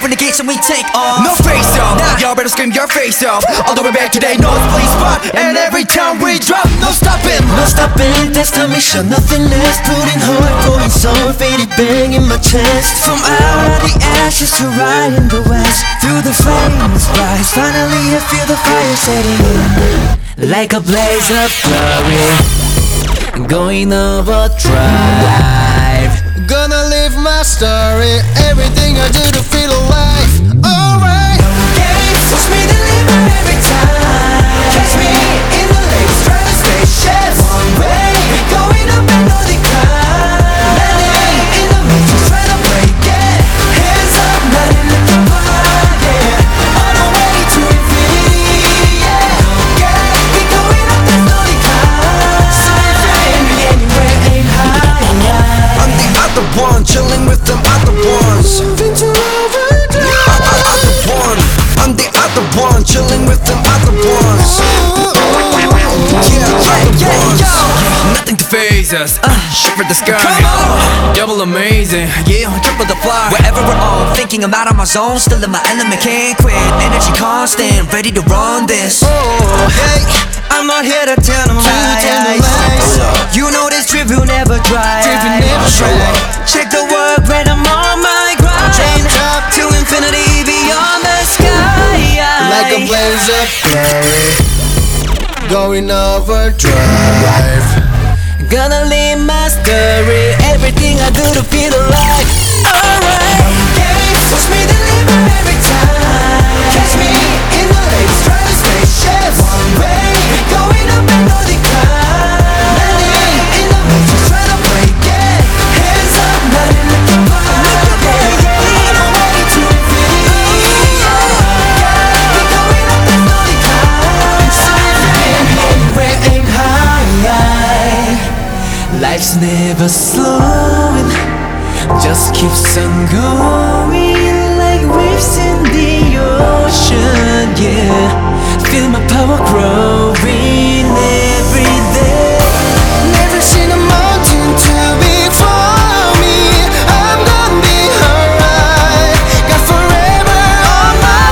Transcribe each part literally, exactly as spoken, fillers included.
renegades and we take off. No face off, nah. Y'all better scream your face off. All the way back today, no place spot. And every time we drop, no stopping. No stopping, that's the mission, nothing less. Putting hard, going so faded, bang in my chest. From out of the ashes to right in the west. Through the flames rise, finally I feel the fire setting in. Like a blaze of glory, going overdrive. Gonna live my story, everything I do to feel alive. Alright, yeah, push me to deliver every time. Catch me in the lakes, trying to stay chef. One way, going up and no decline. Landing in the matrix, trying to break it. Hands up, not in the cover, yeah. On our way to infinity, yeah. Yeah, keep going up, there's no decline. So if I ain't be anywhere, aim high, yeah. I'm the other one, chilling with them other ones. Moving to overdrive. Other one, I'm the other one, chilling with them other ones. Yeah, other ones. Nothing to phase us, uh, shit for the sky. Double amazing, yeah, triple the fly. Wherever we're all thinking I'm out of my zone, still in my element, can't quit. Energy constant, ready to run this. Oh, hey, I'm not here to tell no lies. You know this trip will never dry. Check the work when I'm on my grind. To infinity beyond the sky. Like a blaze of glory, going overdrive. Gonna live my story, everything I do to feel alive. Alright, yeah, push me to deliver every time. Catch me in the lakes, trying to stay chef. One way, going up and no decline. Landing in the matrix, trying to break it. Hands up, not in the cover, yeah. On our way to infinity, yeah. Keep going up, there's no decline. So if I ain't anywhere, aim high. Life's never slowing, just keeps on going. Like waves in the ocean, yeah. Feel my power growing every day. Never seen a mountain too big for me. I'm gonna be alright. Got forever on my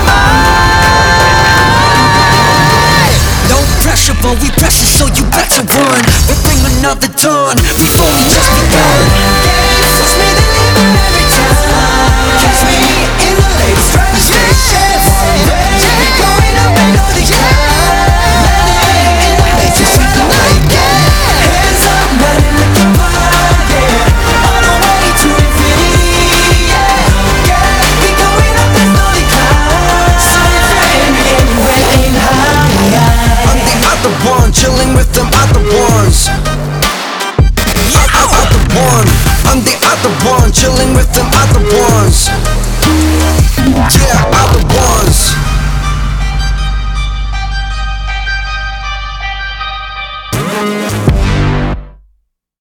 mind. No pressure, but we pressure, so you better run. We bring another dawn, we've only just begun. Push me to deliver every time. Catch me in the lakes, trying to stay chef. Going up and no decline. Landing in the matrix, trying to break it. Hands up, not in the cover, yeah. On our way to infinity, yeah. Yeah, keep going up, there's no decline. So if I ain't be anywhere, aim high. I'm the other one, chilling with them other ones. Other one, I'm the other one, chilling with them other ones.